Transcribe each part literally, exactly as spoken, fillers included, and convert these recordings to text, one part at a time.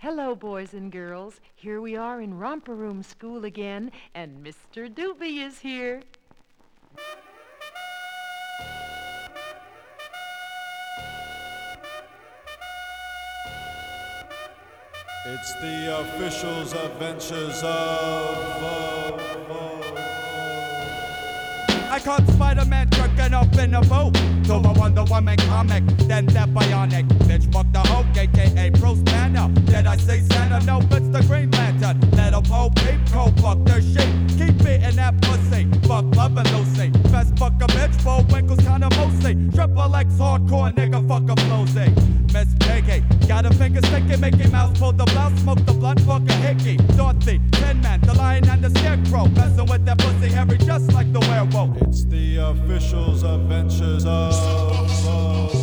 Hello, boys and girls. Here we are in Romper Room School again, and Mister Doobie is here. It's the official's adventures of... of, of, I caught Spider-Man jerking off in a boat to a Wonder Woman comic, then that bionic bitch fuck the Hulk, aka Bruce Banner. Did I say Santa? No, it's the Green Lantern. Little Bo Peep, co fuck their shit. Keep beating that pussy, fuck Love and Lucy. Best fuck a bitch, Bo Winkle's kinda mostly. Triple X hardcore nigga, fuck a Flosey. Miss Piggy, got a finger sticky, Mickey Mouse pull the blouse, smoke the blunt, fuck a hickey. Dorothy, Tin Man, the Lion and the Scarecrow, messing with that pussy Harry just like the werewolf. It's the official's adventures of... of, of.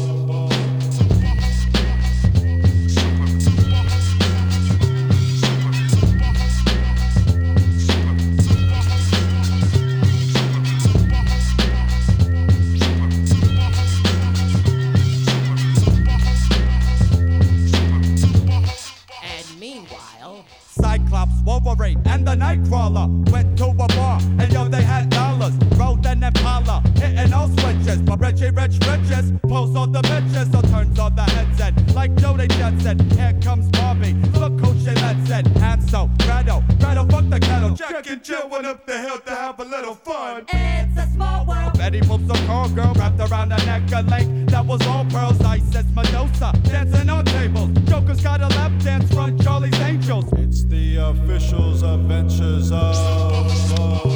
Cyclops, Wolverine, and the Nightcrawler went to a bar, and yo, they had dollars. Rode an Impala, hitting all switches. But Richie Rich Riches pulls all the bitches, so turns on the headset. Like Jody Jetson, here comes Barbie. Look who she lets it. Hansel, Gretel, Gretel, fuck the kettle. Jack and Jill went up the hill to have a little fun. It's a small world. Betty Boop's a call girl wrapped around the neck a link that was all pearls. Isis Medusa dancing on tables. Joker's got a lap dance from Charlie's Angels. It's the official's adventures of... of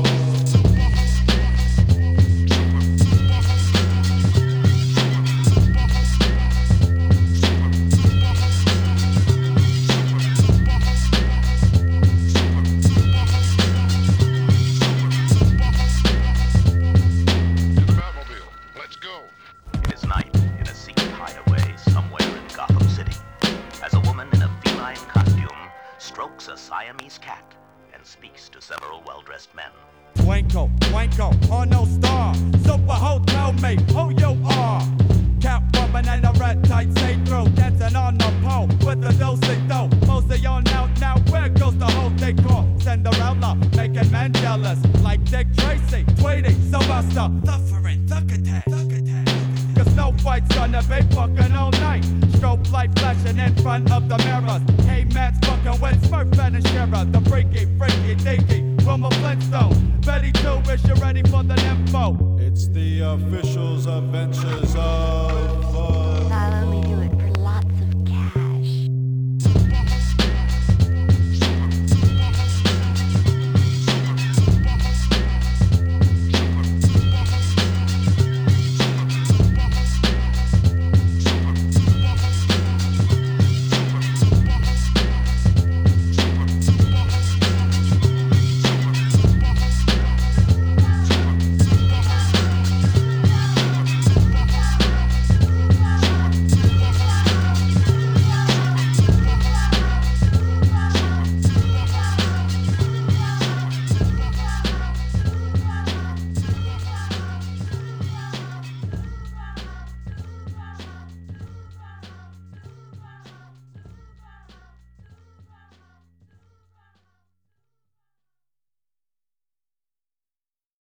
strokes a Siamese cat and speaks to several well-dressed men. Twinkle, twinkle, on no star. Super hotel mate, who you are? Catwoman and a red tight say through, dancing on the pole with a dosey dough. Mostly on out now, where goes the whole decor? Cinderella, making men jealous, like Dick Tracy, Tweety, Sylvester, Thufferin, Thuckatack, Thuckatack. Cause Snow White's gonna be fucking all night. Strobe light flashing in front of the mirrors. Hey man's fucking with Smurf and Shira. The freaky, freaky, deaky, from a Flintstone. Betty Two, is you ready for the info? It's the official's adventures of...